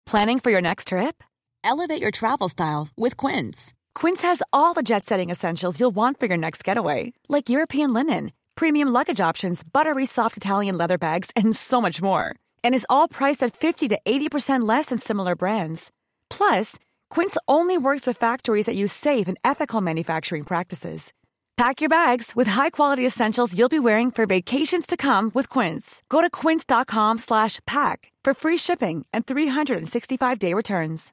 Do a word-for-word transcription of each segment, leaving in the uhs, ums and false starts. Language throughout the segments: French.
Planning for your next trip? Elevate your travel style with Quince. Quince has all the jet-setting essentials you'll want for your next getaway, like European linen, premium luggage options, buttery soft Italian leather bags, and so much more. And is all priced at fifty to eighty percent less than similar brands. Plus, Quince only works with factories that use safe and ethical manufacturing practices. Pack your bags with high-quality essentials you'll be wearing for vacations to come with Quince. Go to quince.com slash pack for free shipping and three sixty-five day returns.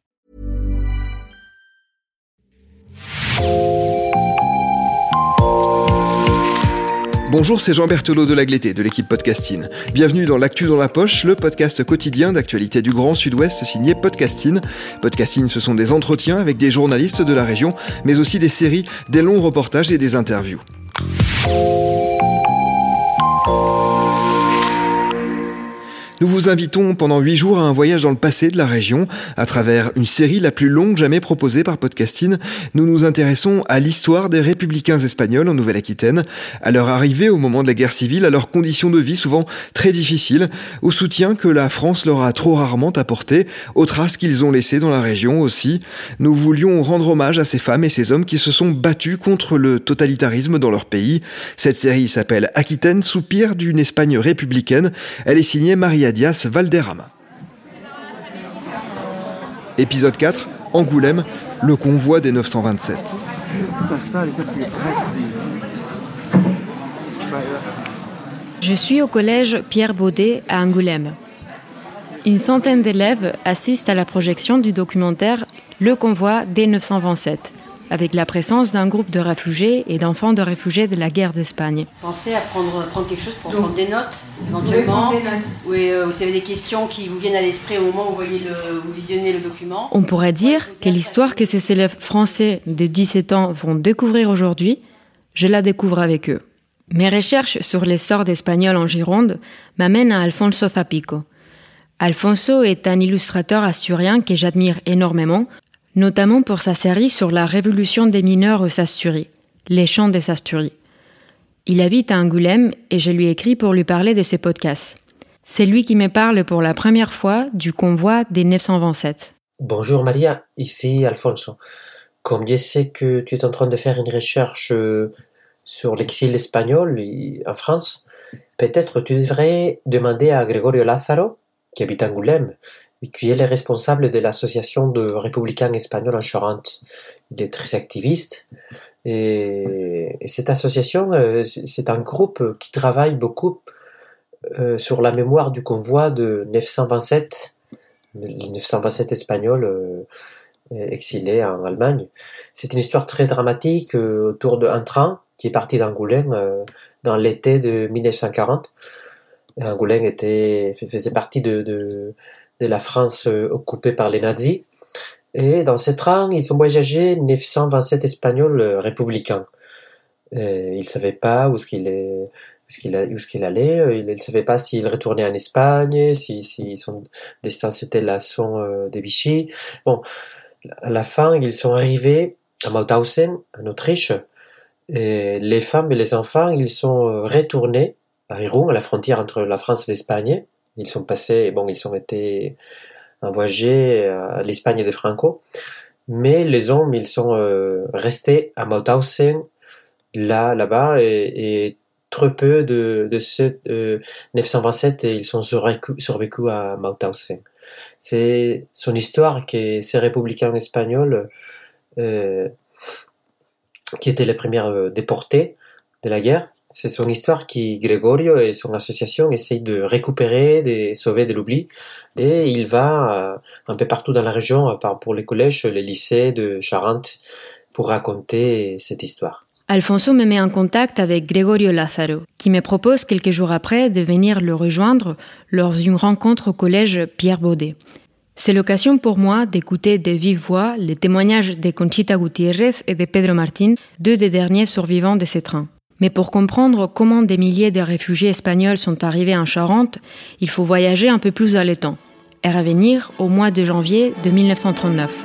Bonjour, c'est Jean Berthelot de Lagleté, de l'équipe Podcasting. Bienvenue dans l'Actu dans la poche, le podcast quotidien d'actualité du Grand Sud-Ouest signé Podcasting. Podcasting, ce sont des entretiens avec des journalistes de la région, mais aussi des séries, des longs reportages et des interviews. Nous vous invitons pendant huit jours à un voyage dans le passé de la région. À travers une série la plus longue jamais proposée par Podcasting, nous nous intéressons à l'histoire des républicains espagnols en Nouvelle-Aquitaine, à leur arrivée au moment de la guerre civile, à leurs conditions de vie souvent très difficiles, au soutien que la France leur a trop rarement apporté, aux traces qu'ils ont laissées dans la région aussi. Nous voulions rendre hommage à ces femmes et ces hommes qui se sont battus contre le totalitarisme dans leur pays. Cette série s'appelle Aquitaine, soupir d'une Espagne républicaine. Elle est signée Maria Diaz Valderrama. Épisode quatre, Angoulême, le convoi des neuf cent vingt-sept. Je suis au collège Pierre Baudet à Angoulême. Une centaine d'élèves assistent à la projection du documentaire Le convoi des neuf cent vingt-sept, avec la présence d'un groupe de réfugiés et d'enfants de réfugiés de la guerre d'Espagne. Pensez à prendre, prendre quelque chose pour Donc, prendre des notes, éventuellement. Oui, des notes. Ou euh, vous avez des questions qui vous viennent à l'esprit au moment où vous, voyez le, vous visionnez le document. On pourrait dire que l'histoire que ces élèves français de dix-sept ans vont découvrir aujourd'hui, je la découvre avec eux. Mes recherches sur l'essor d'Espagnols en Gironde m'amènent à Alfonso Zapico. Alfonso est un illustrateur asturien que j'admire énormément, notamment pour sa série sur la révolution des mineurs aux Asturies, Les Chants des Asturies. Il habite à Angoulême et je lui ai écrit pour lui parler de ses podcasts. C'est lui qui me parle pour la première fois du convoi des neuf cent vingt-sept. Bonjour Maria, ici Alfonso. Comme je sais que tu es en train de faire une recherche sur l'exil espagnol en France, peut-être tu devrais demander à Gregorio Lázaro, qui habite à Angoulême, et qui est le responsable de l'association de républicains espagnols en Charente. Il est très activiste, et, et cette association, euh, c'est un groupe qui travaille beaucoup euh, sur la mémoire du convoi de neuf cent vingt-sept, les neuf cent vingt-sept Espagnols euh, exilés en Allemagne. C'est une histoire très dramatique euh, autour d'un train qui est parti d'Angoulême euh, dans l'été de dix-neuf cent quarante. Angoulême était, faisait partie de, de, de la France occupée par les nazis. Et dans ce train, ils ont voyagé neuf cent vingt-sept Espagnols républicains. Et ils ne savaient pas où est-ce qu'il, est, où est-ce qu'il, où est-ce qu'il allait. Ils ne savaient pas s'ils retournaient en Espagne, si, si son destin c'était la son de Vichy. Bon, à la fin, ils sont arrivés à Mauthausen, en Autriche. Et les femmes et les enfants, ils sont retournés à Irún, à la frontière entre la France et l'Espagne. Ils sont passés, bon, ils ont été envoyés à l'Espagne de Franco, mais les hommes, ils sont euh, restés à Mauthausen, là, là-bas, et, et très peu de, de ceux euh, neuf cent vingt-sept, ils sont survécus, survécus à Mauthausen. C'est son histoire que ces républicains espagnols, euh, qui étaient les premiers euh, déportés de la guerre, c'est son histoire qui Gregorio et son association essayent de récupérer, de sauver de l'oubli. Et il va euh, un peu partout dans la région, à part pour les collèges, les lycées de Charente, pour raconter cette histoire. Alfonso me met en contact avec Gregorio Lázaro, qui me propose quelques jours après de venir le rejoindre lors d'une rencontre au collège Pierre Baudet. C'est l'occasion pour moi d'écouter de vive voix les témoignages de Conchita Gutiérrez et de Pedro Martín, deux des derniers survivants de ces trains. Mais pour comprendre comment des milliers de réfugiés espagnols sont arrivés en Charente, il faut voyager un peu plus dans le temps et revenir au mois de janvier de dix-neuf cent trente-neuf.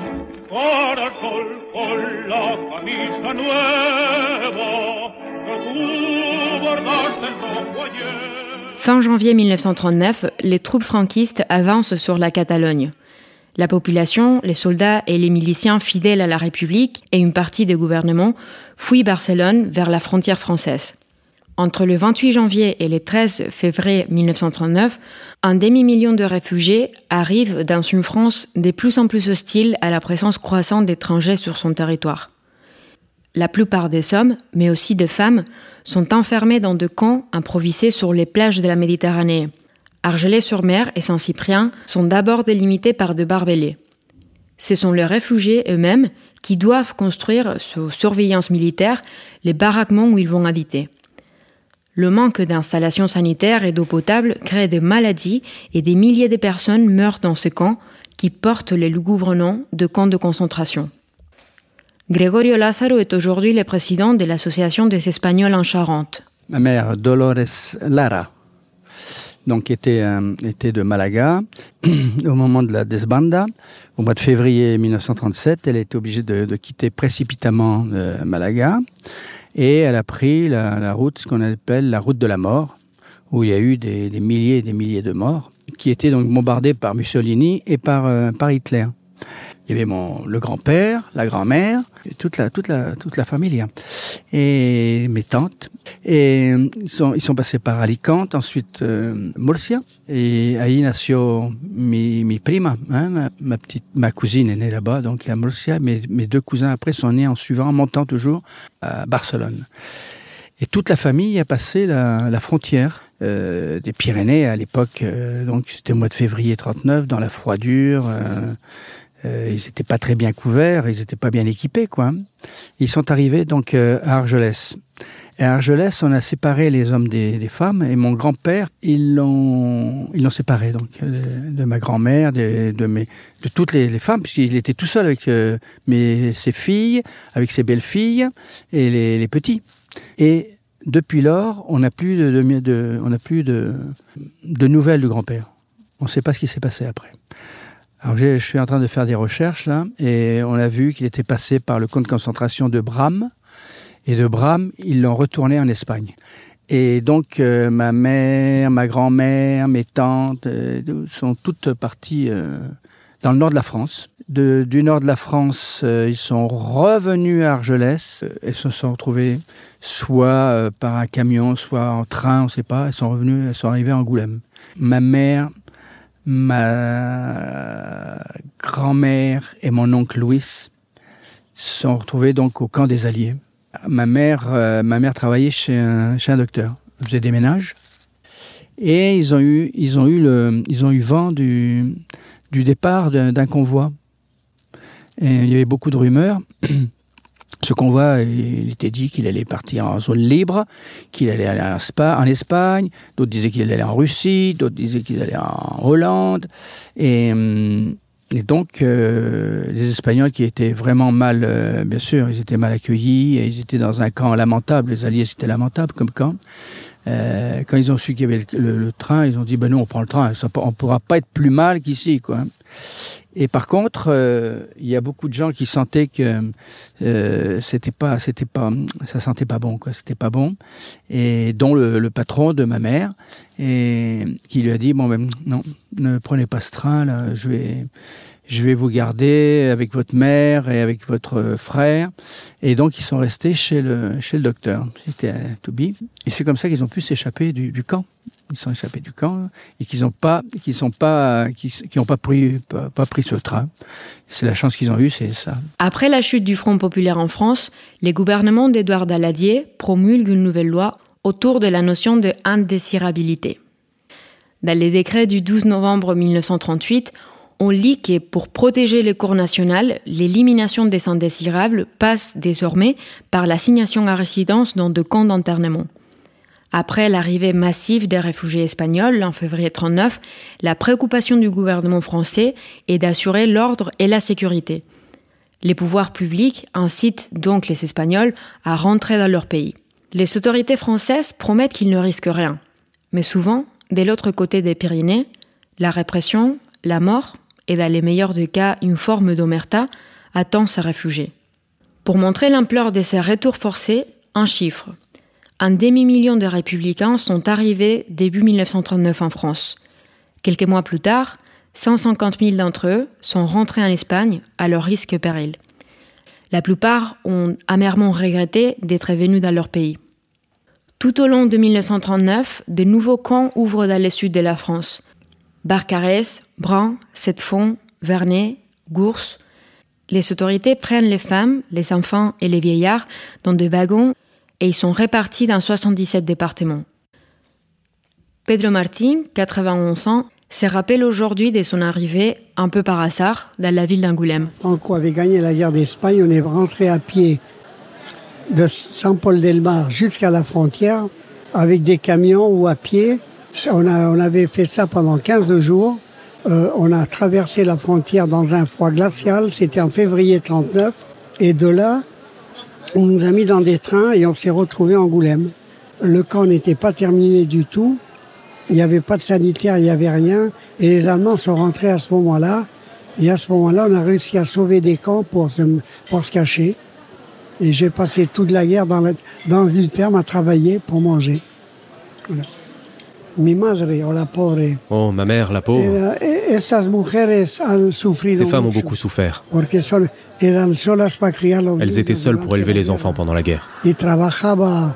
Fin janvier dix-neuf cent trente-neuf, les troupes franquistes avancent sur la Catalogne. La population, les soldats et les miliciens fidèles à la République et une partie des gouvernements fuient Barcelone vers la frontière française. Entre le vingt-huit janvier et le treize février mille neuf cent trente-neuf, un demi-million de réfugiés arrivent dans une France de plus en plus hostile à la présence croissante d'étrangers sur son territoire. La plupart des hommes, mais aussi des femmes, sont enfermés dans deux camps improvisés sur les plages de la Méditerranée. Argelès-sur-Mer et Saint-Cyprien sont d'abord délimités par de barbelés. Ce sont les réfugiés eux-mêmes qui doivent construire, sous surveillance militaire, les baraquements où ils vont habiter. Le manque d'installations sanitaires et d'eau potable crée des maladies et des milliers de personnes meurent dans ces camps qui portent les lugubres noms de camps de concentration. Gregorio Lázaro est aujourd'hui le président de l'Association des Espagnols en Charente. Ma mère, Dolores Lara, donc était, euh, était de Malaga. Au moment de la desbanda, au mois de février mille neuf cent trente-sept, elle était obligée de, de quitter précipitamment euh, Malaga. Et elle a pris la, la route, ce qu'on appelle la route de la mort, où il y a eu des, des milliers et des milliers de morts, qui étaient donc bombardés par Mussolini et par, euh, par Hitler. Il y avait mon, le grand-père, la grand-mère, et toute la, toute la, toute la famille, hein. Et mes tantes. Et ils sont, ils sont passés par Alicante, ensuite euh, Murcia. Et ahí nació mi, mi prima, hein, ma, ma petite, ma cousine est née là-bas, donc à Murcia. Mes, mes deux cousins après sont nés en suivant, en montant toujours à Barcelone. Et toute la famille a passé la, la frontière euh, des Pyrénées à l'époque. Euh, donc c'était au mois de février trente-neuf, dans la froidure. Euh, Euh, ils n'étaient pas très bien couverts, ils n'étaient pas bien équipés, quoi. Ils sont arrivés donc euh, à Argelès. Et à Argelès, on a séparé les hommes des, des femmes, et mon grand-père, ils l'ont, ils l'ont séparé donc de, de ma grand-mère, de, de mes, de toutes les, les femmes, puisqu'il était tout seul avec euh, mes, ses filles, avec ses belles-filles et les, les petits. Et depuis lors, on n'a plus de, de, de, on n'a plus de, de nouvelles du grand-père. On ne sait pas ce qui s'est passé après. Alors je suis en train de faire des recherches là, et on a vu qu'il était passé par le camp de concentration de Bram, et de Bram, ils l'ont retourné en Espagne. Et donc euh, ma mère, ma grand-mère, mes tantes euh, sont toutes parties euh, dans le nord de la France. De, du nord de la France, euh, ils sont revenus à Argelès, euh, et se sont retrouvés soit euh, par un camion, soit en train, on ne sait pas. Elles sont revenues, elles sont arrivées à Angoulême. Ma mère, ma grand-mère et mon oncle Louis se sont retrouvés donc au camp des Alliés. Ma mère, euh, ma mère travaillait chez un, chez un docteur. Elle faisait des ménages. Et ils ont eu, ils ont eu le, ils ont eu vent du, du départ d'un, d'un convoi. Et il y avait beaucoup de rumeurs. Ce convoi, il était dit qu'il allait partir en zone libre, qu'il allait aller en, Spa, en Espagne, d'autres disaient qu'il allait aller en Russie, d'autres disaient qu'il allait en Hollande. Et, et donc, euh, les Espagnols qui étaient vraiment mal, euh, bien sûr, ils étaient mal accueillis, et ils étaient dans un camp lamentable, les Alliés c'était lamentable comme camp. Euh, quand ils ont su qu'il y avait le, le, le train, ils ont dit, ben nous on prend le train, ça, on pourra pas être plus mal qu'ici, quoi. Et par contre, euh, il y a beaucoup de gens qui sentaient que euh, c'était pas, c'était pas, ça sentait pas bon, quoi. C'était pas bon, et dont le, le patron de ma mère, et qui lui a dit bon ben non, ne prenez pas ce train là, je vais, je vais vous garder avec votre mère et avec votre frère. Et donc ils sont restés chez le chez le docteur. C'était à Toubi, et c'est comme ça qu'ils ont pu s'échapper du, du camp. Ils sont échappés du camp et qu'ils n'ont pas, qu'ils sont pas, qui, qui ont pas pris, pas, pas pris ce train. C'est la chance qu'ils ont eue, c'est ça. Après la chute du Front populaire en France, les gouvernements d'Édouard Daladier promulguent une nouvelle loi autour de la notion de indésirabilité. Dans les décrets du douze novembre mille neuf cent trente-huit, on lit que pour protéger les cours nationales, l'élimination des indésirables passe désormais par l'assignation à résidence dans deux camps d'internement. Après l'arrivée massive des réfugiés espagnols en février trente-neuf, la préoccupation du gouvernement français est d'assurer l'ordre et la sécurité. Les pouvoirs publics incitent donc les Espagnols à rentrer dans leur pays. Les autorités françaises promettent qu'ils ne risquent rien. Mais souvent, de l'autre côté des Pyrénées, la répression, la mort et dans les meilleurs des cas une forme d'omerta attend ces réfugiés. Pour montrer l'ampleur de ces retours forcés, un chiffre. Un demi-million de républicains sont arrivés début mille neuf cent trente-neuf en France. Quelques mois plus tard, cent cinquante mille d'entre eux sont rentrés en Espagne à leur risque et péril. La plupart ont amèrement regretté d'être venus dans leur pays. Tout au long de mille neuf cent trente-neuf, de nouveaux camps ouvrent dans le sud de la France. Barcarès, Bran, Sept-Fonds, Vernet, Gours. Les autorités prennent les femmes, les enfants et les vieillards dans des wagons et ils sont répartis dans soixante-dix-sept départements. Pedro Martín, quatre-vingt-onze ans, se rappelle aujourd'hui de son arrivée, un peu par hasard, dans la ville d'Angoulême. Franco avait gagné la guerre d'Espagne, on est rentré à pied de Saint-Paul-del-Mar jusqu'à la frontière, avec des camions ou à pied. On, a, on avait fait ça pendant quinze jours. Euh, on a traversé la frontière dans un froid glacial, c'était en février trente-neuf. Et de là, on nous a mis dans des trains et on s'est retrouvés à Angoulême. Le camp n'était pas terminé du tout. Il n'y avait pas de sanitaire, il n'y avait rien. Et les Allemands sont rentrés à ce moment-là. Et à ce moment-là, on a réussi à sauver des camps pour se, pour se cacher. Et j'ai passé toute la guerre dans, la, dans une ferme à travailler pour manger. Voilà. Mi madre, o la pobre. Oh, ma mère, la pauvre. Era, esas mujeres han sufrido Ces femmes ont mucho, beaucoup souffert. porque son, eran solas para criar los Elles étaient niños seules pour durante élever la les enfants guerra. pendant la guerre. Y trabajaba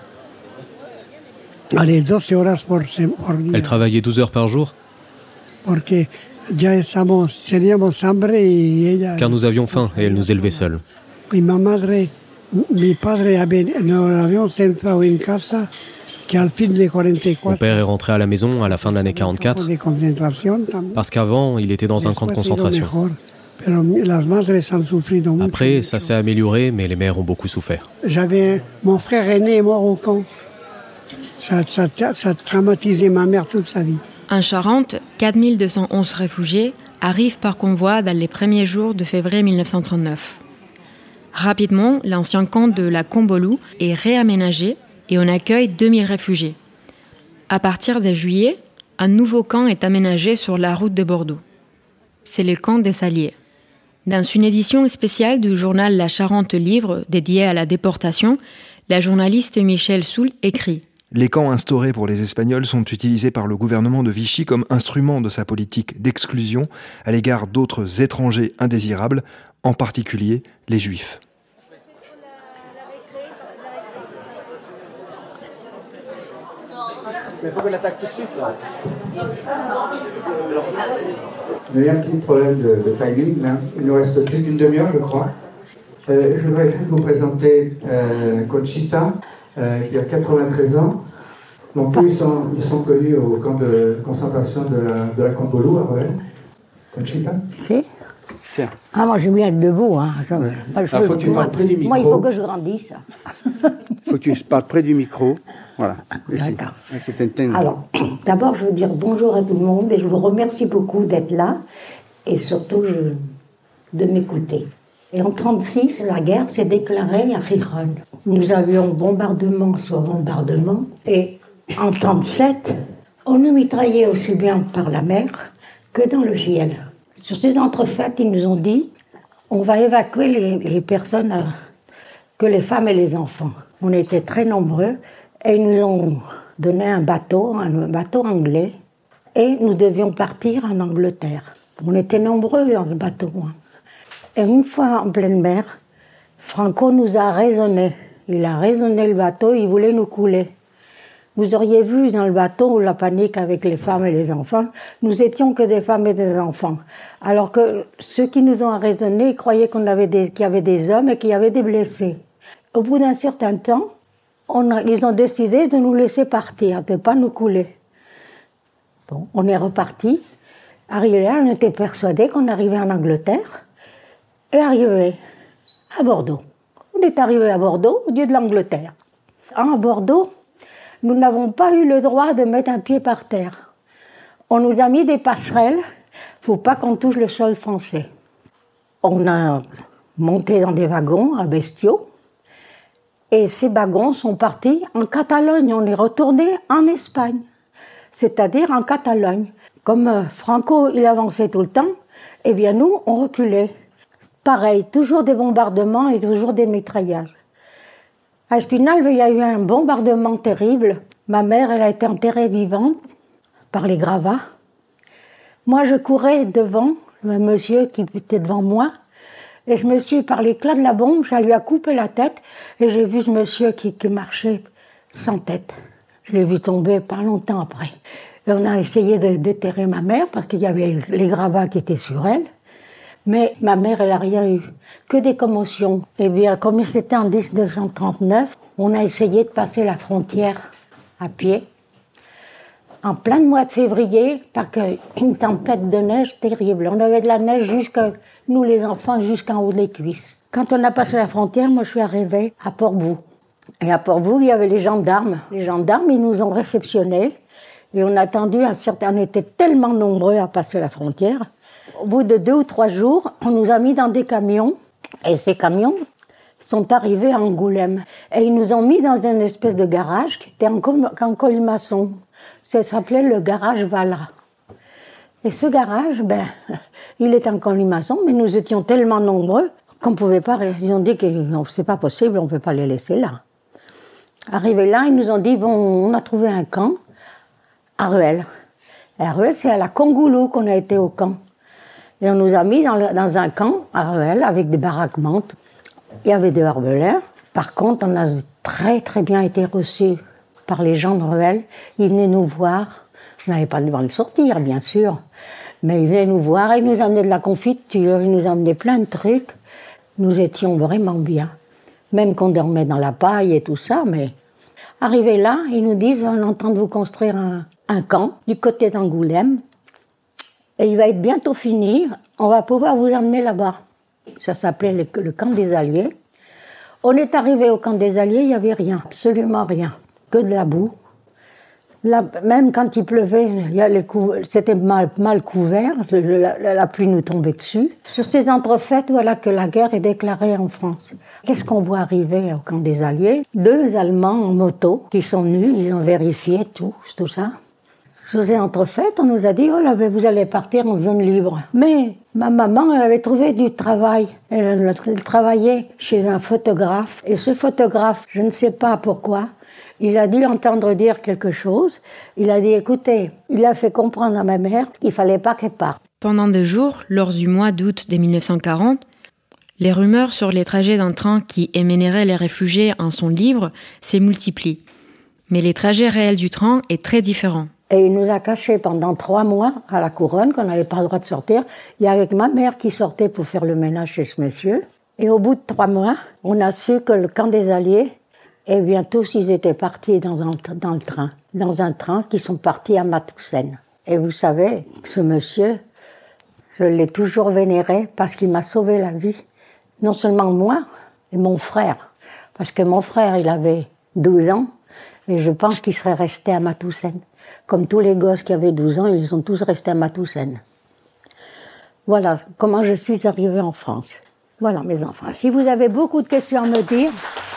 allez, doce horas por, se- por día. Elles travaillaient douze heures par jour, Porque ya estamos, teníamos hambre y ella... car nous avions faim et elles nous élevaient seules. Y mi madre, mi padre, había- nos habíamos entrado en casa que al fin de cuarenta y Mon cuatro... père est rentré à la maison à la fin de l'année quarante-quatre, de concentración también. parce qu'avant, il était dans un camp de Después ha sido concentration. mejor, pero las madres han sufrido mucho, Après, mucho. ça s'est amélioré, mais les mères ont beaucoup souffert. J'avais mon frère aîné est mort au camp. Ça, ça, ça a traumatisé ma mère toute sa vie. En Charente, quatre mille deux cent onze réfugiés arrivent par convoi dans les premiers jours de février mille neuf cent trente-neuf. Rapidement, l'ancien camp de la Combolou est réaménagé et on accueille deux mille réfugiés. À partir de juillet, un nouveau camp est aménagé sur la route de Bordeaux. C'est le camp des Saliers. Dans une édition spéciale du journal La Charente Libre dédiée à la déportation, la journaliste Michèle Soult écrit « Les camps instaurés pour les Espagnols sont utilisés par le gouvernement de Vichy comme instrument de sa politique d'exclusion à l'égard d'autres étrangers indésirables, en particulier les Juifs. Il y a un petit problème de, de timing, là. Il nous reste plus qu'une demi-heure, je crois. Euh, je voudrais vous présenter euh, Conchita, euh, qui a quatre-vingt-treize ans. Donc, eux, ils sont, ils sont connus au camp de concentration de la, de la Combolou, à Rovenne. Conchita? Si. Tiens. Ah, moi, j'aime bien être debout. Hein. Je, Ouais. pas, je Alors, peux- faut que tu moi, parles près du moi, il micro. faut que je grandisse. Il faut que tu parles près du micro. Voilà. Ici. D'accord. Avec tes antennes. Alors, d'abord, je veux dire bonjour à tout le monde et je vous remercie beaucoup d'être là et surtout je- de m'écouter. Et en trente-six, la guerre s'est déclarée à Gijón. Nous avions bombardement sur bombardement et en trente-sept, on nous mitraillait aussi bien par la mer que dans le Giel. Sur ces entrefaites, ils nous ont dit on va évacuer les, les personnes, euh, que les femmes et les enfants. On était très nombreux et ils nous ont donné un bateau, un bateau anglais, et nous devions partir en Angleterre. On était nombreux dans le bateau. hein. Et une fois en pleine mer, Franco nous a raisonné. Il a raisonné le bateau, il voulait nous couler. Vous auriez vu dans le bateau la panique avec les femmes et les enfants. Nous étions que des femmes et des enfants. Alors que ceux qui nous ont raisonnés ils croyaient qu'on avait des, qu'il y avait des hommes et qu'il y avait des blessés. Au bout d'un certain temps, on a, ils ont décidé de nous laisser partir, de ne pas nous couler. Bon, on est reparti. Arrivé là, on était persuadés qu'on arrivait en Angleterre et arrivé à Bordeaux. On est arrivé à Bordeaux au lieu de l'Angleterre. À Bordeaux, nous n'avons pas eu le droit de mettre un pied par terre. On nous a mis des passerelles, il ne faut pas qu'on touche le sol français. On a monté dans des wagons à bestiaux, et ces wagons sont partis en Catalogne. On est retourné en Espagne, c'est-à-dire en Catalogne. Comme euh, Franco, il avançait tout le temps, eh bien nous, on reculait. Pareil, toujours des bombardements et toujours des mitraillages. À Espinal, il y a eu un bombardement terrible. Ma mère, elle a été enterrée vivante par les gravats. Moi, je courais devant le monsieur qui était devant moi, et ce monsieur, par l'éclat de la bombe, ça lui a coupé la tête, et j'ai vu ce monsieur qui, qui marchait sans tête. Je l'ai vu tomber pas longtemps après. Et on a essayé de déterrer ma mère, parce qu'il y avait les gravats qui étaient sur elle, mais ma mère, elle n'a rien eu, que des commotions. Et bien, comme c'était en dix-neuf cent trente-neuf, on a essayé de passer la frontière à pied, en plein mois de février, par une tempête de neige terrible. On avait de la neige jusqu'à, nous les enfants, jusqu'en haut des cuisses. Quand on a passé la frontière, moi je suis arrivée à Portbou. Et à Portbou, il y avait les gendarmes. Les gendarmes, ils nous ont réceptionnés. Et on a attendu un certain... On était tellement nombreux à passer la frontière. Au bout de deux ou trois jours, on nous a mis dans des camions. Et ces camions sont arrivés à Angoulême. Et ils nous ont mis dans une espèce de garage qui était en, col- en colimaçon. Ça s'appelait le garage Valra. Et ce garage, ben, il était en colimaçon, mais nous étions tellement nombreux qu'on ne pouvait pas... Ils ont dit que non, c'est pas possible, on ne peut pas les laisser là. Arrivés là, ils nous ont dit, bon, on a trouvé un camp à Ruel. Et à Ruel, c'est à la Congoulou qu'on a été au camp. Et on nous a mis dans, le, dans un camp à Ruel avec des baraquements. Il y avait des barbeleurs. Par contre, on a très très bien été reçus par les gens de Ruel. Ils venaient nous voir. On n'avait pas le droit de sortir, bien sûr. Mais ils venaient nous voir, ils nous amenaient de la confiture, ils nous amenaient plein de trucs. Nous étions vraiment bien. Même qu'on dormait dans la paille et tout ça, mais... Arrivés là, ils nous disent, on est en train de vous construire un, un camp du côté d'Angoulême. Et il va être bientôt fini, on va pouvoir vous emmener là-bas. Ça s'appelait le, le camp des Alliés. On est arrivé au camp des Alliés, il n'y avait rien, absolument rien. Que de la boue. Là, même quand il pleuvait, il y a les cou... c'était mal, mal couvert, la, la, la pluie nous tombait dessus. Sur ces entrefaites, voilà que la guerre est déclarée en France. Qu'est-ce qu'on voit arriver au camp des Alliés? Deux Allemands en moto qui sont venus, ils ont vérifié tout, tout ça. Sur ces entrefaites, on nous a dit, oh là, vous allez partir en zone libre. Mais ma maman, elle avait trouvé du travail. Elle, elle travaillait chez un photographe. Et ce photographe, je ne sais pas pourquoi, il a dû entendre dire quelque chose. Il a dit, écoutez, il a fait comprendre à ma mère qu'il fallait pas qu'elle parte. Pendant deux jours, lors du mois d'août de mille neuf cent quarante, les rumeurs sur les trajets d'un train qui émènerait les réfugiés en zone libre se multiplient. Mais les trajets réels du train est très différent. Et il nous a cachés pendant trois mois à la Couronne, qu'on n'avait pas le droit de sortir. Il y avait ma mère qui sortait pour faire le ménage chez ce monsieur. Et au bout de trois mois, on a su que le camp des Alliés, eh bien tous ils étaient partis dans, un, dans le train. Dans un train qui sont partis à Matoussen. Et vous savez, ce monsieur, je l'ai toujours vénéré parce qu'il m'a sauvé la vie. Non seulement moi, mais mon frère. Parce que mon frère, il avait douze ans, et je pense qu'il serait resté à Matoussen. Comme tous les gosses qui avaient douze ans, ils sont tous restés à Matoussen. Voilà comment je suis arrivée en France. Voilà mes enfants. Si vous avez beaucoup de questions à me dire...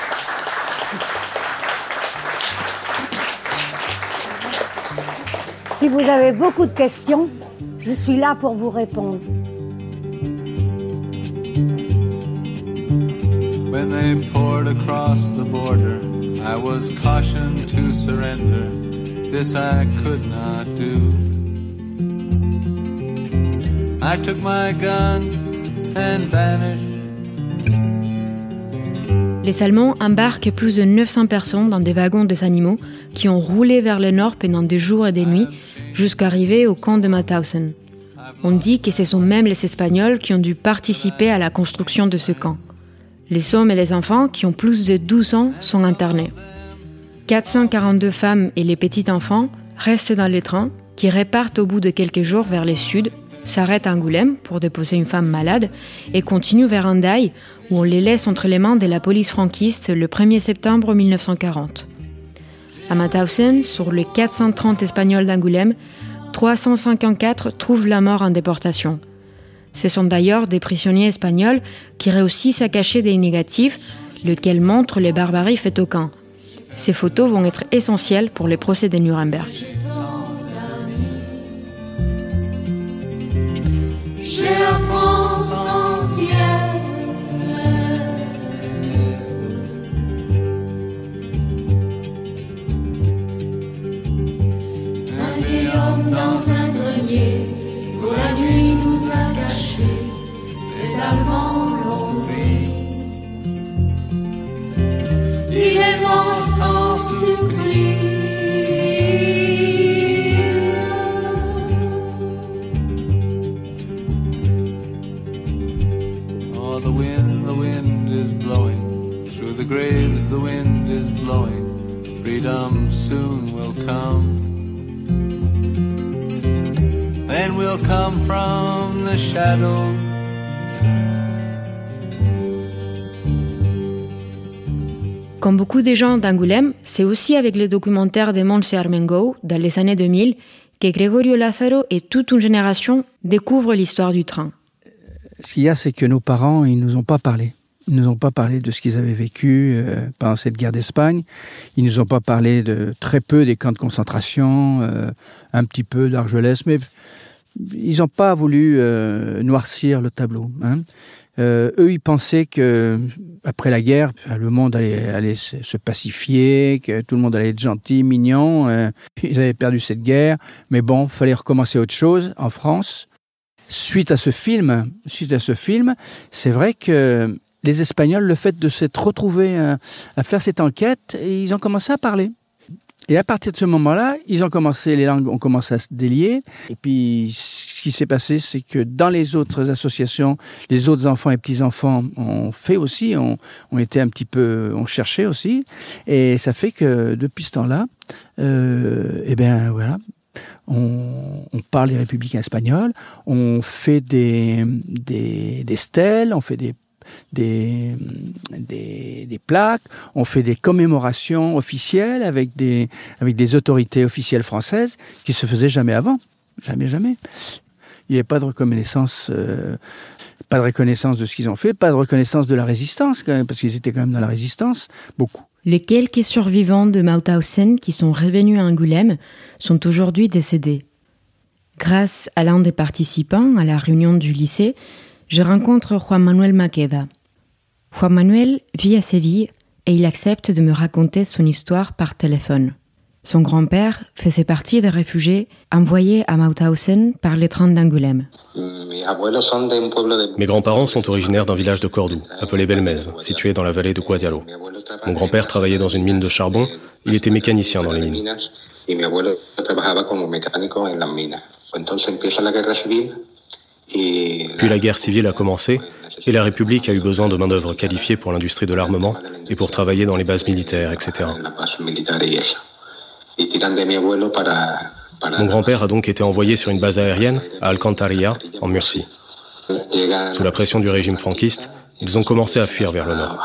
Si vous avez beaucoup de questions, je suis là pour vous répondre. When they poured across the border, I was cautioned to surrender. This I could not do. I took my gun and vanished. Les Allemands embarquent plus de neuf cents personnes dans des wagons des animaux qui ont roulé vers le nord pendant des jours et des nuits jusqu'à arriver au camp de Mauthausen. On dit que ce sont même les Espagnols qui ont dû participer à la construction de ce camp. Les hommes et les enfants qui ont plus de douze ans sont internés. quatre cent quarante-deux femmes et les petits-enfants restent dans les trains qui repartent au bout de quelques jours vers le sud, s'arrêtent à Angoulême pour déposer une femme malade et continuent vers Hendaye où on les laisse entre les mains de la police franquiste le premier septembre mille neuf cent quarante. À Mauthausen, sur les quatre cent trente Espagnols d'Angoulême, trois cent cinquante-quatre trouvent la mort en déportation. Ce sont d'ailleurs des prisonniers espagnols qui réussissent à cacher des négatifs, lesquels montrent les barbaries faites au camp. Ces photos vont être essentielles pour les procès de Nuremberg. Chez la France entière, un vieil homme dans un grenier Allemands l'ont pris. Il est mort sans surprise. Oh, the wind, the wind is blowing. Through the graves the wind is blowing. Freedom soon will come. Then we'll come from the shadow. Comme beaucoup des gens d'Angoulême, c'est aussi avec le documentaire de Montse Armengo, dans les années deux mille, que Gregorio Lázaro et toute une génération découvrent l'histoire du train. Ce qu'il y a, c'est que nos parents, ils nous ont pas parlé. Ils nous ont pas parlé de ce qu'ils avaient vécu euh, pendant cette guerre d'Espagne. Ils nous ont pas parlé de très peu des camps de concentration, euh, un petit peu d'Argelès, mais ils n'ont pas voulu euh, noircir le tableau. Hein. Euh, eux, ils pensaient que après la guerre, le monde allait, allait se, se pacifier, que tout le monde allait être gentil, mignon. Euh, ils avaient perdu cette guerre, mais bon, fallait recommencer autre chose en France. Suite à ce film, suite à ce film, c'est vrai que les Espagnols, le fait de s'être retrouvés à, à faire cette enquête, ils ont commencé à parler. Et à partir de ce moment-là, ils ont commencé, les langues ont commencé à se délier. Et puis, ce qui s'est passé, c'est que dans les autres associations, les autres enfants et petits-enfants ont fait aussi, ont, ont été un petit peu, ont cherché aussi. Et ça fait que depuis ce temps-là, euh, eh bien, voilà. On, on parle des républicains espagnols, on fait des, des, des stèles, on fait des Des, des, des plaques, on fait des commémorations officielles avec des, avec des autorités officielles françaises qui se faisaient jamais avant. Jamais, jamais. Il n'y avait pas de reconnaissance, euh, pas de reconnaissance de ce qu'ils ont fait, pas de reconnaissance de la résistance, quand même, parce qu'ils étaient quand même dans la résistance, beaucoup. Les quelques survivants de Mauthausen qui sont revenus à Angoulême sont aujourd'hui décédés. Grâce à l'un des participants à la réunion du lycée, je rencontre Juan Manuel Maqueda. Juan Manuel vit à Séville et il accepte de me raconter son histoire par téléphone. Son grand-père faisait partie des réfugiés envoyés à Mauthausen par les trains d'Angoulême. Mes grands-parents sont originaires d'un village de Cordoue, appelé Belmez, situé dans la vallée de Guadiaro. Mon grand-père travaillait dans une mine de charbon, il était mécanicien dans les mines. Puis la guerre civile a commencé et la République a eu besoin de main-d'œuvre qualifiée pour l'industrie de l'armement et pour travailler dans les bases militaires, et cetera. Mon grand-père a donc été envoyé sur une base aérienne à Alcantarilla, en Murcie. Sous la pression du régime franquiste, ils ont commencé à fuir vers le nord.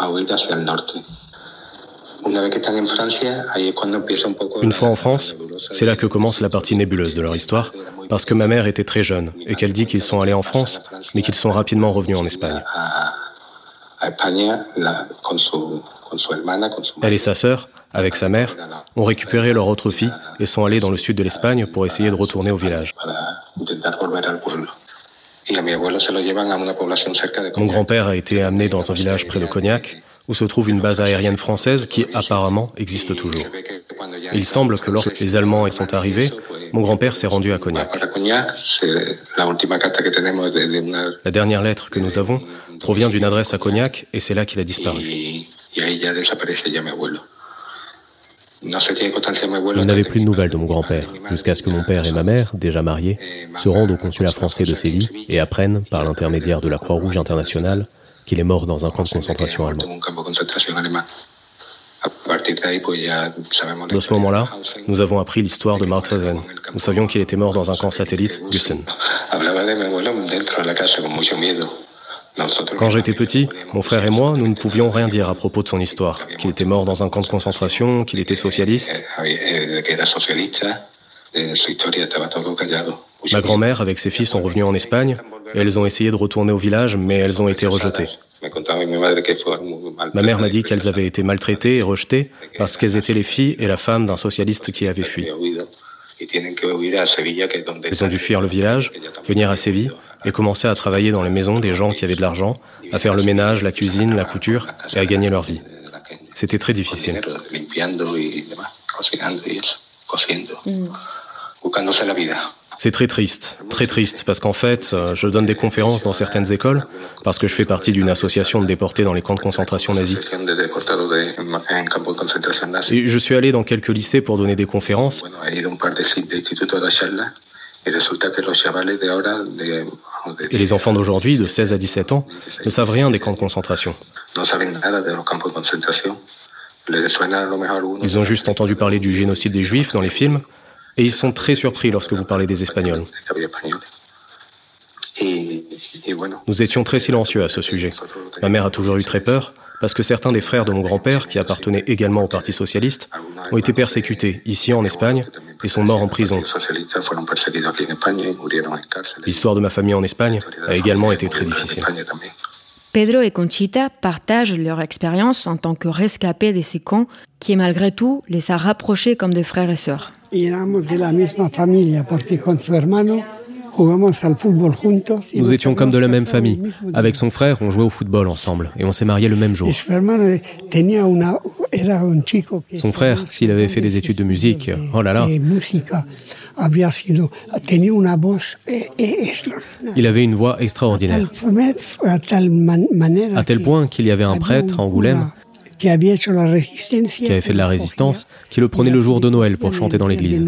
Une fois en France, c'est là que commence la partie nébuleuse de leur histoire, parce que ma mère était très jeune et qu'elle dit qu'ils sont allés en France, mais qu'ils sont rapidement revenus en Espagne. Elle et sa sœur, avec sa mère, ont récupéré leur autre fille et sont allés dans le sud de l'Espagne pour essayer de retourner au village. Mon grand-père a été amené dans un village près de Cognac, où se trouve une base aérienne française qui, apparemment, existe toujours. Il semble que lorsque les Allemands y sont arrivés, mon grand-père s'est rendu à Cognac. La dernière lettre que nous avons provient d'une adresse à Cognac et c'est là qu'il a disparu. Il n'avait plus de nouvelles de mon grand-père, jusqu'à ce que mon père et ma mère, déjà mariés, se rendent au consulat français de Séville et apprennent, par l'intermédiaire de la Croix-Rouge internationale, qu'il est mort dans un camp de concentration allemand. De ce moment-là, nous avons appris l'histoire de Mauthausen. Nous savions qu'il était mort dans un camp satellite, Gusen. Quand j'étais petit, mon frère et moi, nous ne pouvions rien dire à propos de son histoire. Qu'il était mort dans un camp de concentration, qu'il était socialiste. Ma grand-mère, avec ses filles, sont revenues en Espagne et elles ont essayé de retourner au village, mais elles ont été rejetées. Ma mère m'a dit qu'elles avaient été maltraitées et rejetées parce qu'elles étaient les filles et la femme d'un socialiste qui avait fui. Elles ont dû fuir le village, venir à Séville et commencer à travailler dans les maisons des gens qui avaient de l'argent, à faire le ménage, la cuisine, la couture et à gagner leur vie. C'était très difficile. C'est très triste, très triste, parce qu'en fait, je donne des conférences dans certaines écoles, parce que je fais partie d'une association de déportés dans les camps de concentration nazis. Et je suis allé dans quelques lycées pour donner des conférences. Et les enfants d'aujourd'hui, de seize à dix-sept ans, ne savent rien des camps de concentration. Ils ont juste entendu parler du génocide des Juifs dans les films, et ils sont très surpris lorsque vous parlez des Espagnols. Nous étions très silencieux à ce sujet. Ma mère a toujours eu très peur, parce que certains des frères de mon grand-père, qui appartenaient également au Parti socialiste, ont été persécutés ici en Espagne et sont morts en prison. L'histoire de ma famille en Espagne a également été très difficile. Pedro et Conchita partagent leur expérience en tant que rescapés de ces camps qui, malgré tout, les a rapprochés comme des frères et sœurs. Nous étions comme de la même famille. Avec son frère, on jouait au football ensemble et on s'est mariés le même jour. Son frère, s'il avait fait des études de musique, oh là là, il avait une voix extraordinaire. À tel point qu'il y avait un prêtre à Angoulême qui avait fait de la résistance, qui le prenait le jour de Noël pour chanter dans l'église.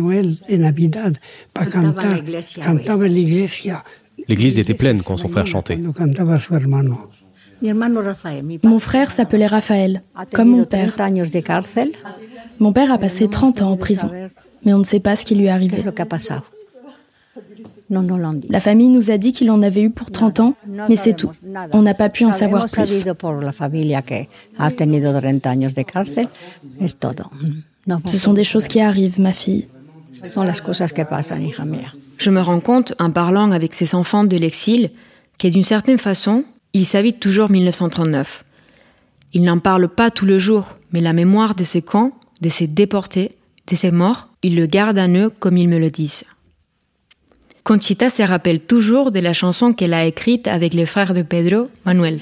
L'église était pleine quand son frère chantait. Mon frère s'appelait Raphaël, comme mon père. Mon père a passé trente ans en prison, mais on ne sait pas ce qui lui est arrivé. La famille nous a dit qu'il en avait eu pour trente ans, mais c'est tout. On n'a pas pu en savoir plus. Ce sont des choses qui arrivent, ma fille. Je me rends compte, en parlant avec ces enfants de l'exil, que d'une certaine façon, ils savent toujours mille neuf cent trente-neuf. Ils n'en parlent pas tout le jour, mais la mémoire de ces camps, de ces déportés, de ces morts, ils le gardent en eux comme ils me le disent. Conchita se rappelle toujours de la chanson qu'elle a écrite avec les frères de Pedro, Manuel.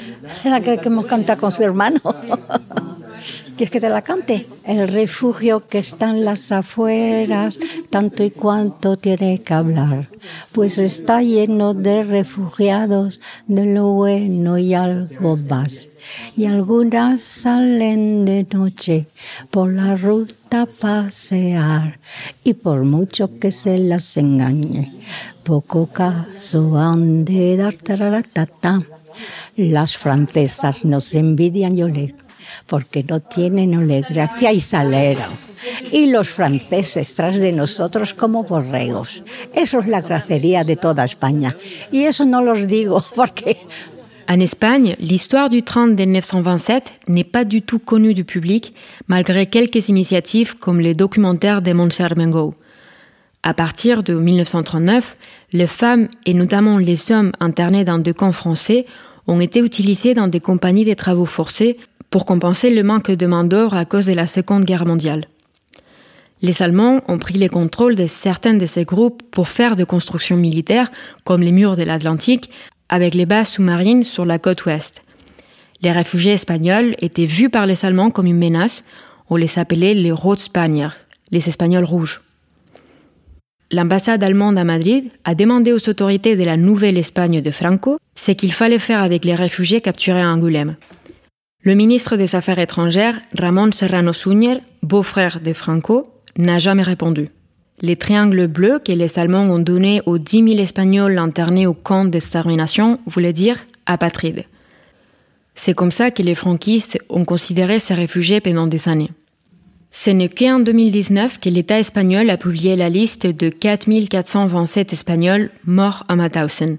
¿Quieres que te la cante? El refugio que está en las afueras, tanto y cuanto tiene que hablar, pues está lleno de refugiados, de lo bueno y algo más. Y algunas salen de noche por la ruta a pasear, y por mucho que se las engañe, poco caso han de dar tararatata. Las francesas nos envidian, yo le porque no tienen olegracia y salero. Y los franceses tras de nosotros como borregos. Eso es la gracería de toda España. Y eso no los digo porque... En Espagne, l'histoire du train de mille neuf cent vingt-sept n'est pas du tout connue du public, malgré quelques initiatives comme les documentaires de Montse Armengaud. À partir de mille neuf cent trente-neuf, les femmes et notamment les hommes internés dans deux camps français ont été utilisés dans des compagnies de travaux forcés pour compenser le manque de main-d'œuvre à cause de la Seconde Guerre mondiale. Les Allemands ont pris le contrôle de certains de ces groupes pour faire des constructions militaires, comme les murs de l'Atlantique, avec les bases sous-marines sur la côte ouest. Les réfugiés espagnols étaient vus par les Allemands comme une menace. On les appelait les Rotspanier, les Espagnols rouges. L'ambassade allemande à Madrid a demandé aux autorités de la nouvelle Espagne de Franco ce qu'il fallait faire avec les réfugiés capturés à Angoulême. Le ministre des Affaires étrangères, Ramon Serrano Suñer, beau-frère de Franco, n'a jamais répondu. Les triangles bleus que les Allemands ont donnés aux dix mille Espagnols internés au camp d'extermination voulaient dire « apatrides ». C'est comme ça que les franquistes ont considéré ces réfugiés pendant des années. Ce n'est qu'en deux mille dix-neuf que l'État espagnol a publié la liste de quatre mille quatre cent vingt-sept Espagnols morts à Mauthausen.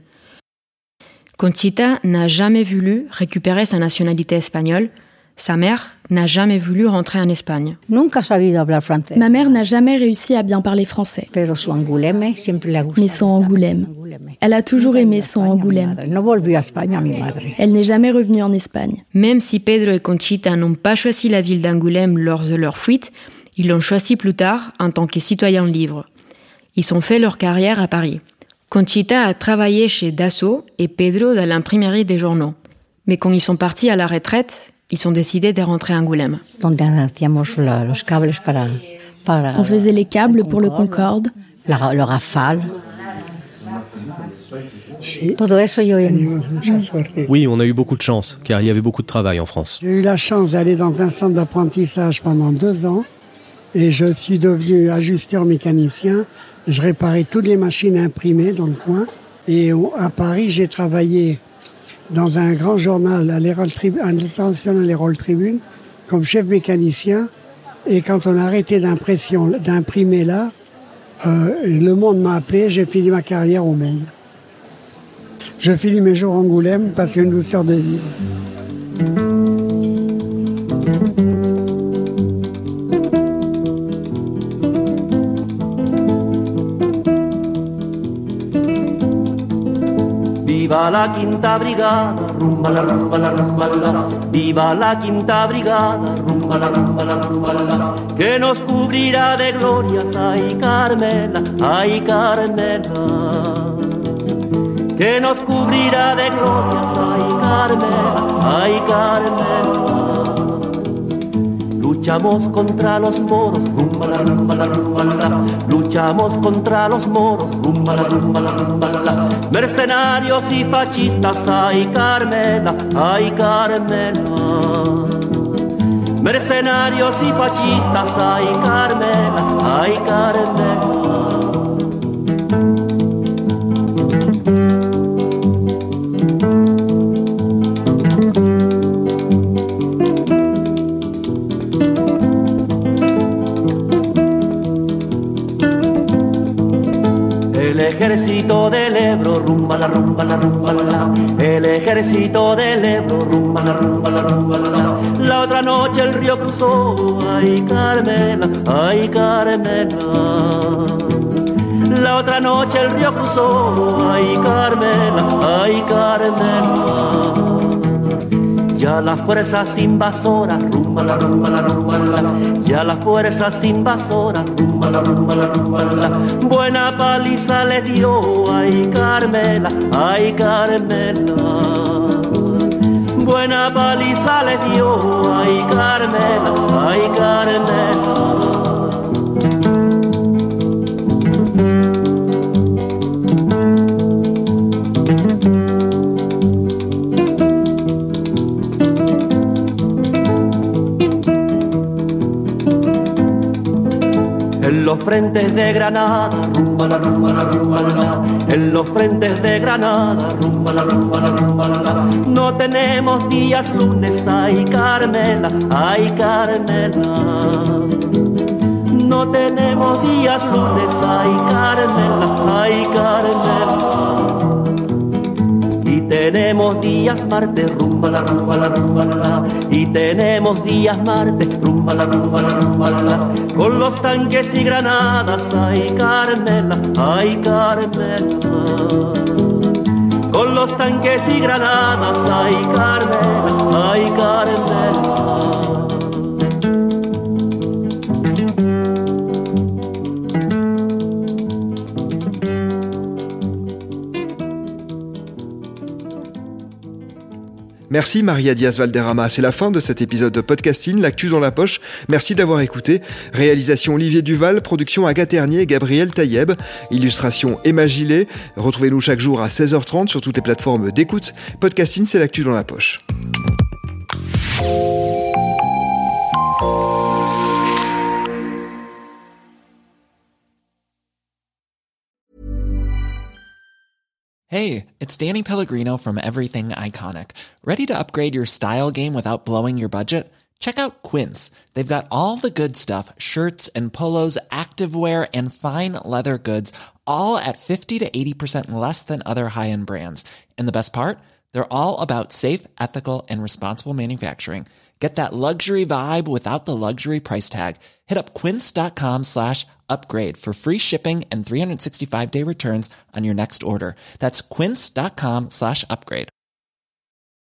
Conchita n'a jamais voulu récupérer sa nationalité espagnole. Sa mère n'a jamais voulu rentrer en Espagne. Ma mère n'a jamais réussi à bien parler français. Mais son Angoulême. Elle a toujours aimé son Angoulême. Elle n'est jamais revenue en Espagne. Même si Pedro et Conchita n'ont pas choisi la ville d'Angoulême lors de leur fuite, ils l'ont choisi plus tard en tant que citoyens libres. Ils ont fait leur carrière à Paris. Conchita a travaillé chez Dassault et Pedro dans l'imprimerie des journaux. Mais quand ils sont partis à la retraite, ils ont décidé de rentrer à Angoulême. On faisait les câbles pour le Concorde, le Rafale, Oui, on a eu beaucoup de chance, car il y avait beaucoup de travail en France. J'ai eu la chance d'aller dans un centre d'apprentissage pendant deux ans et je suis devenu ajusteur mécanicien. Je réparais toutes les machines imprimées dans le coin. Et à Paris, j'ai travaillé dans un grand journal, à l'International Herald Tribune, comme chef mécanicien. Et quand on a arrêté d'imprimer là, euh, le Monde m'a appelé, j'ai fini ma carrière au Monde. Je finis mes jours à Angoulême parce qu'il y a une douceur de vie. Viva la quinta brigada, rumba la rumba la rumba la. Viva la quinta brigada, rumba la rumba la rumba la. Que nos cubrirá de glorias, ay Carmela, ay Carmela. Que nos cubrirá de glorias, ay Carmela, ay Carmela. Luchamos contra los moros, rumba la rumba la rumba la. Luchamos contra los moros, rumba la rumba la rumba la. Mercenarios y fascistas, ay Carmela, ay Carmela. Mercenarios y fascistas, ay Carmela, ay Carmela. El ejército del Ebro, rumba la rumba la rumba la. El ejército del Ebro, rumba la rumba la rumba la. La otra noche el río cruzó, ay Carmela, ay Carmela. La otra noche el río cruzó, ay Carmela, ay Carmela. Ya las fuerzas invasoras, rumba la rumba la rumba la. Ya las fuerzas invasoras, rumba la rumba la rumba la. Buena paliza le dio, ay Carmela, ay Carmela. Buena paliza le dio, ay Carmela, ay Carmela. En los frentes de Granada, rumba la rumba la rumba la. En los frentes de Granada, rumba la rumba la rumba la. No tenemos días lunes, ay Carmela, ay Carmela. No tenemos días lunes, ay Carmela, ay Carmela. Y tenemos días martes, rumba la rumba la rumba la. Y tenemos días martes, rumba la rumba la rumba la. Con los tanques y granadas, ay Carmela, ay Carmela. Con los tanques y granadas, ay Carmela, ay Carmela. Merci Maria Diaz-Valderrama, c'est la fin de cet épisode de Podcasting, l'actu dans la poche. Merci d'avoir écouté. Réalisation Olivier Duval, production Agathe Ternier et Gabriel Taïeb, illustration Emma Gillet. Retrouvez-nous chaque jour à seize heures trente sur toutes les plateformes d'écoute. Podcasting, c'est l'actu dans la poche. Hey, it's Danny Pellegrino from Everything Iconic. Ready to upgrade your style game without blowing your budget? Check out Quince. They've got all the good stuff, shirts and polos, activewear, and fine leather goods, all at fifty to eighty percent less than other high-end brands. And the best part? They're all about safe, ethical, and responsible manufacturing. Get that luxury vibe without the luxury price tag. Hit up quince.com slash upgrade for free shipping and three sixty-five day returns on your next order. That's quince.com slash upgrade.